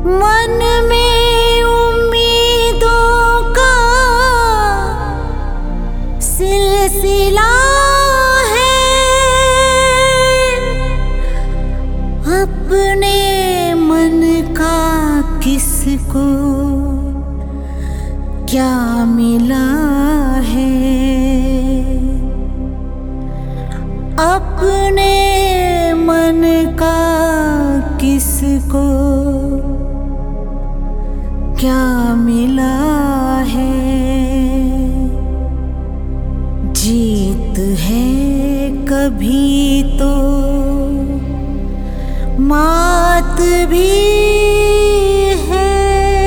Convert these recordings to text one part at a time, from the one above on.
मन में उम्मीदों का सिलसिला है। अपने मन का किसको क्या मिला है। अपने मन का किसको क्या मिला है। जीत है कभी तो मात भी है।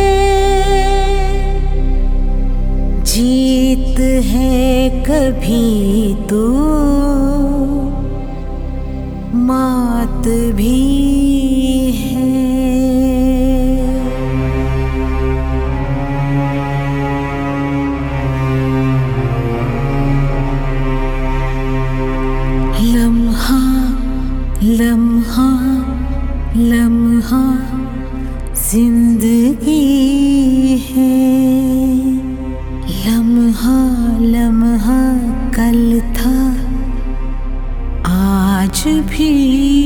जीत है कभी तो मात भी है। लम्हा लम्हा लम्हा जिंदगी है। लम्हा लम्हा कल था आज भी